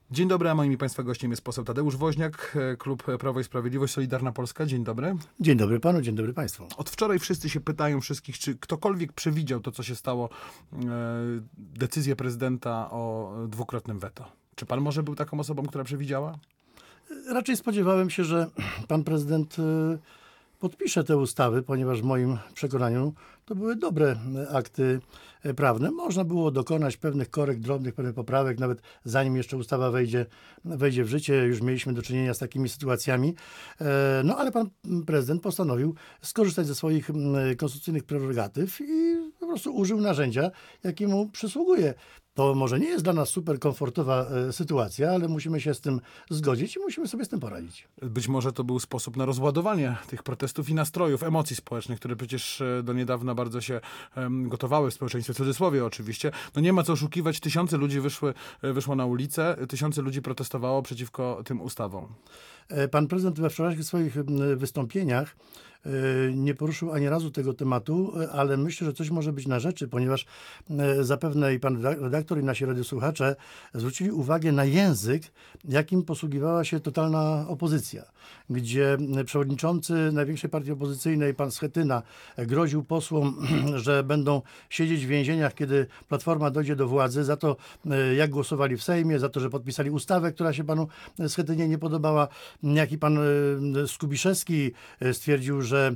Dzień dobry, a moim i Państwa gościem jest poseł Tadeusz Woźniak, klub Prawo i Sprawiedliwość, Solidarna Polska. Dzień dobry. Dzień dobry panu, dzień dobry państwu. Od wczoraj wszyscy się pytają wszystkich, czy ktokolwiek przewidział to, co się stało, decyzję prezydenta o dwukrotnym weto. Czy pan może był taką osobą, która przewidziała? Raczej spodziewałem się, że pan prezydent podpisze te ustawy, ponieważ w moim przekonaniu to były dobre akty prawne. Można było dokonać pewnych korekt drobnych, pewnych poprawek, nawet zanim jeszcze ustawa wejdzie w życie. Już mieliśmy do czynienia z takimi sytuacjami. No ale pan prezydent postanowił skorzystać ze swoich konstytucyjnych prerogatyw i po prostu użył narzędzia, jakie mu przysługuje. To może nie jest dla nas super komfortowa sytuacja, ale musimy się z tym zgodzić i musimy sobie z tym poradzić. Być może to był sposób na rozładowanie tych protestów i nastrojów, emocji społecznych, które przecież do niedawna bardzo się gotowały w społeczeństwie, w cudzysłowie oczywiście. No nie ma co oszukiwać, tysiące ludzi wyszło na ulicę, tysiące ludzi protestowało przeciwko tym ustawom. Pan prezydent we wczorajszych swoich wystąpieniach nie poruszył ani razu tego tematu, ale myślę, że coś może być na rzeczy, ponieważ zapewne i pan redaktor, i nasi radiosłuchacze zwrócili uwagę na język, jakim posługiwała się totalna opozycja, gdzie przewodniczący największej partii opozycyjnej, pan Schetyna, groził posłom, że będą siedzieć w więzieniach, kiedy Platforma dojdzie do władzy, za to, jak głosowali w Sejmie, za to, że podpisali ustawę, która się panu Schetynie nie podobała. Jak i pan Skubiszewski stwierdził, że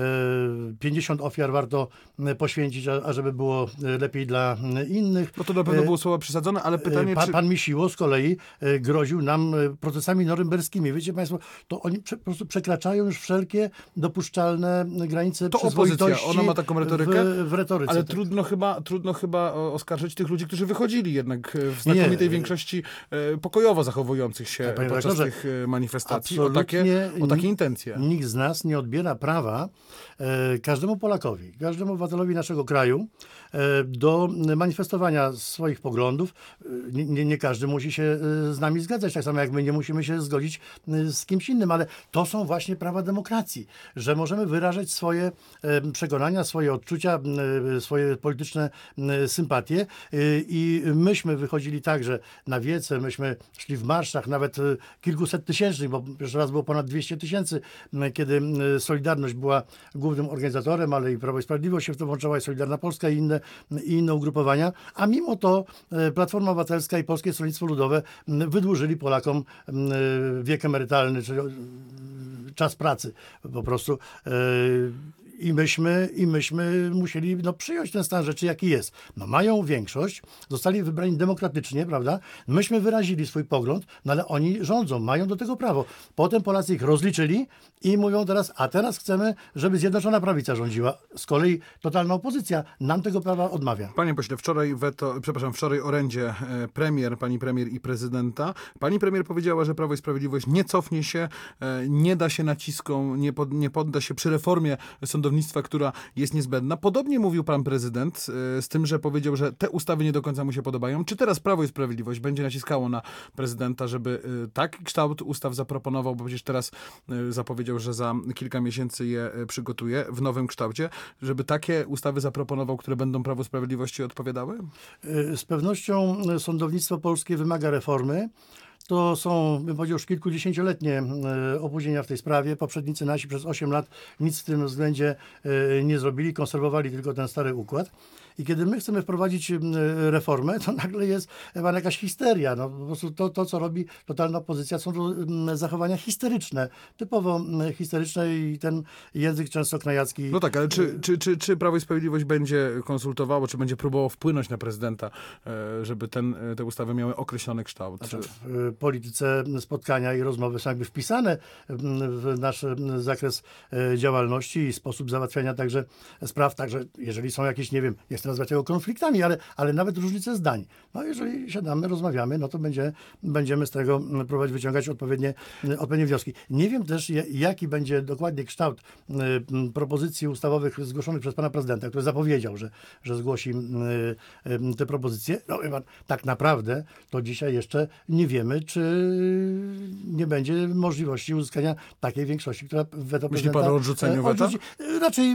50 ofiar warto poświęcić, ażeby było lepiej dla innych. No to na pewno było słowo przesadzone, ale pytanie, czy... Pan Misiło z kolei groził nam procesami norymberskimi. Wiecie państwo, to oni po prostu przekraczają już wszelkie dopuszczalne granice to przyzwoitości. Opozycja, ona ma taką retorykę, w retoryce. ale tak. trudno chyba oskarżyć tych ludzi, którzy wychodzili jednak w znakomitej większości pokojowo zachowujących się podczas tych manifestacji o takie intencje. Nikt z nas nie odbiera prawa każdemu Polakowi, każdemu obywatelowi naszego kraju do manifestowania swoich poglądów. Nie każdy musi się z nami zgadzać, tak samo jak my nie musimy się zgodzić z kimś innym, ale to są właśnie prawa demokracji, że możemy wyrażać swoje przekonania, swoje odczucia, swoje polityczne sympatie i myśmy wychodzili także na wiece, myśmy szli w marszach, nawet kilkuset tysięcznych, bo pierwszy raz było ponad 200 tysięcy, kiedy Solidarność była głównym organizatorem, ale i Prawo i Sprawiedliwość się w to włączała, i Solidarna Polska i inne ugrupowania, a mimo to Platforma Obywatelska i Polskie Stronnictwo Ludowe wydłużyli Polakom wiek emerytalny, czyli czas pracy po prostu. I myśmy musieli przyjąć ten stan rzeczy, jaki jest. Mają większość, zostali wybrani demokratycznie, prawda? Myśmy wyrazili swój pogląd, ale oni rządzą, mają do tego prawo. Potem Polacy ich rozliczyli i mówią teraz chcemy, żeby Zjednoczona Prawica rządziła. Z kolei totalna opozycja nam tego prawa odmawia. Panie pośle, wczoraj orędzie pani premier i prezydenta. Pani premier powiedziała, że Prawo i Sprawiedliwość nie cofnie się, nie da się naciskom, nie podda się przy reformie sądownictwa, która jest niezbędna. Podobnie mówił pan prezydent, z tym, że powiedział, że te ustawy nie do końca mu się podobają. Czy teraz Prawo i Sprawiedliwość będzie naciskało na prezydenta, żeby taki kształt ustaw zaproponował, bo przecież teraz zapowiedział, że za kilka miesięcy je przygotuje w nowym kształcie, żeby takie ustawy zaproponował, które będą Prawu i Sprawiedliwości odpowiadały? Z pewnością sądownictwo polskie wymaga reformy. To są, bym powiedział, już kilkudziesięcioletnie opóźnienia w tej sprawie. Poprzednicy nasi przez 8 lat nic w tym względzie nie zrobili, konserwowali tylko ten stary układ. I kiedy my chcemy wprowadzić reformę, to nagle jest jakaś histeria. Po prostu to, co robi totalna opozycja, są to zachowania histeryczne, typowo histeryczne i ten język często knajacki. No tak, ale czy Prawo i Sprawiedliwość będzie konsultowało, czy będzie próbowało wpłynąć na prezydenta, żeby te ustawy miały określony kształt? Znaczy, w polityce spotkania i rozmowy są jakby wpisane w nasz zakres działalności i sposób załatwiania także spraw, także jeżeli są jakieś, nie chcę nazwać tego konfliktami, ale nawet różnice zdań. Jeżeli siadamy, rozmawiamy, to będziemy z tego próbować wyciągać odpowiednie wnioski. Nie wiem też, jaki będzie dokładnie kształt propozycji ustawowych zgłoszonych przez pana prezydenta, który zapowiedział, że zgłosi te propozycje. Tak naprawdę to dzisiaj jeszcze nie wiemy, czy nie będzie możliwości uzyskania takiej większości, która weto Myśli prezydenta pan o odrzuceniu weta? odrzuci. Raczej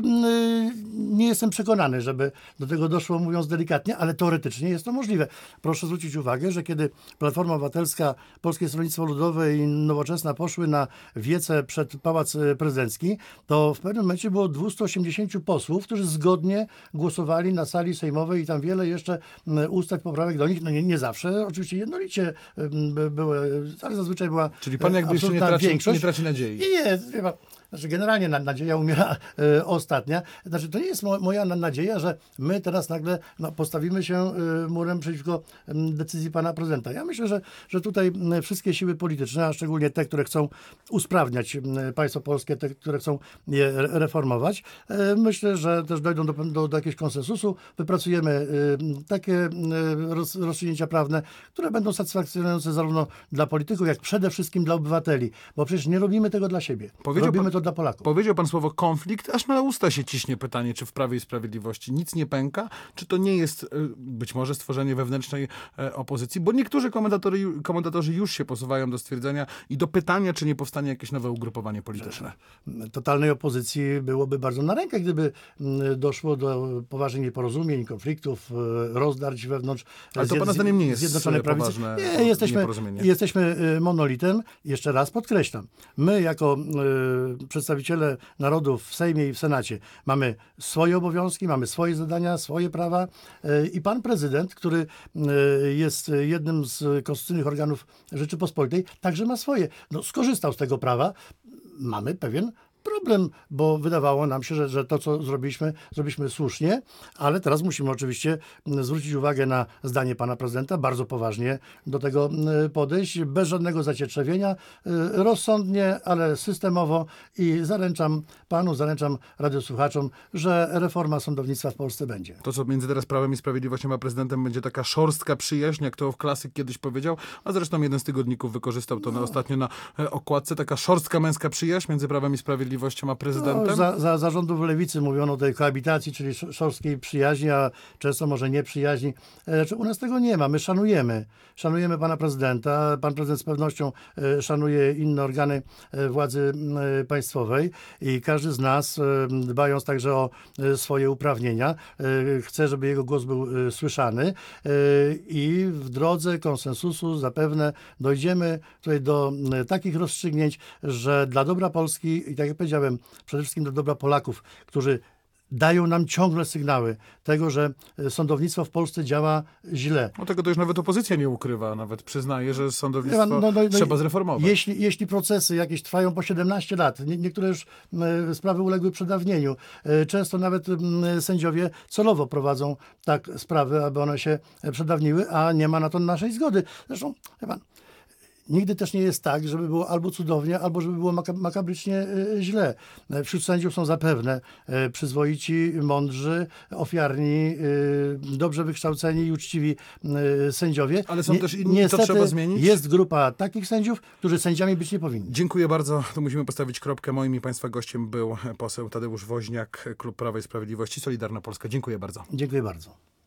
nie jestem przekonany, żeby do tego doszło, mówiąc delikatnie, ale teoretycznie jest to możliwe. Proszę zwrócić uwagę, że kiedy Platforma Obywatelska, Polskie Stronnictwo Ludowe i Nowoczesna poszły na wiece przed Pałac Prezydencki, to w pewnym momencie było 280 posłów, którzy zgodnie głosowali na sali sejmowej i tam wiele jeszcze ustaw, poprawek do nich. No nie zawsze, oczywiście jednolicie były, ale zazwyczaj była Czyli pan jakby jeszcze nie traci nadziei. Nie, wie pan, znaczy generalnie nadzieja umiera ostatnia. Znaczy to nie jest moja nadzieja, że my teraz nagle postawimy się murem przeciwko decyzji pana prezydenta. Ja myślę, że tutaj wszystkie siły polityczne, a szczególnie te, które chcą usprawniać państwo polskie, te, które chcą je reformować, myślę, że też dojdą do jakiegoś konsensusu. Wypracujemy takie rozstrzygnięcia prawne, które będą satysfakcjonujące zarówno dla polityków, jak przede wszystkim dla obywateli. Bo przecież nie robimy tego dla siebie. Robimy to dla Polaków. Powiedział pan słowo konflikt, aż na usta się ciśnie pytanie, czy w Prawie i Sprawiedliwości nic nie pęka, czy to nie jest być może stworzenie wewnętrznej opozycji, bo niektórzy komentatorzy już się posuwają do stwierdzenia i do pytania, czy nie powstanie jakieś nowe ugrupowanie polityczne. Totalnej opozycji byłoby bardzo na rękę, gdyby doszło do poważnych nieporozumień, konfliktów, rozdarć wewnątrz Ale to pana zdaniem nie jest Zjednoczonej Prawicy. poważne Nie, jesteśmy monolitem. Jeszcze raz podkreślam. My jako przedstawiciele narodów w Sejmie i w Senacie mamy swoje obowiązki, mamy swoje zadania, swoje prawa i pan prezydent, który jest jednym z konstytucyjnych organów Rzeczypospolitej, także ma swoje. No, skorzystał z tego prawa. Mamy pewien problem, bo wydawało nam się, że to, co zrobiliśmy słusznie, ale teraz musimy oczywiście zwrócić uwagę na zdanie pana prezydenta, bardzo poważnie do tego podejść, bez żadnego zacietrzewienia, rozsądnie, ale systemowo i zaręczam radiosłuchaczom, że reforma sądownictwa w Polsce będzie. To, co między teraz Prawem i Sprawiedliwością a prezydentem, będzie taka szorstka przyjaźń, jak to klasyk kiedyś powiedział, a zresztą jeden z tygodników wykorzystał to ostatnio na okładce, taka szorstka męska przyjaźń między Prawem i Sprawiedliwością a prezydentem? Za rządów lewicy mówiono o tej koabitacji, czyli szorstkiej przyjaźni, a często może nieprzyjaźni. U nas tego nie ma. My szanujemy pana prezydenta. Pan prezydent z pewnością szanuje inne organy władzy państwowej i każdy z nas, dbając także o swoje uprawnienia, chce, żeby jego głos był słyszany i w drodze konsensusu zapewne dojdziemy tutaj do takich rozstrzygnięć, że dla dobra Polski i tak jak powiedziałem, przede wszystkim dla dobra Polaków, którzy dają nam ciągle sygnały tego, że sądownictwo w Polsce działa źle. No tego to już nawet opozycja nie ukrywa, nawet przyznaje, że sądownictwo trzeba zreformować. Jeśli procesy jakieś trwają po 17 lat, niektóre już sprawy uległy przedawnieniu, często nawet sędziowie celowo prowadzą tak sprawy, aby one się przedawniły, a nie ma na to naszej zgody. Zresztą, wie pan, nigdy też nie jest tak, żeby było albo cudownie, albo żeby było makabrycznie źle. Wśród sędziów są zapewne przyzwoici, mądrzy, ofiarni, dobrze wykształceni i uczciwi sędziowie. Ale są też inni, niestety, to trzeba zmienić? Jest grupa takich sędziów, którzy sędziami być nie powinni. Dziękuję bardzo. Tu musimy postawić kropkę. Moim i państwa gościem był poseł Tadeusz Woźniak, Klub Prawa i Sprawiedliwości, Solidarna Polska. Dziękuję bardzo. Dziękuję bardzo.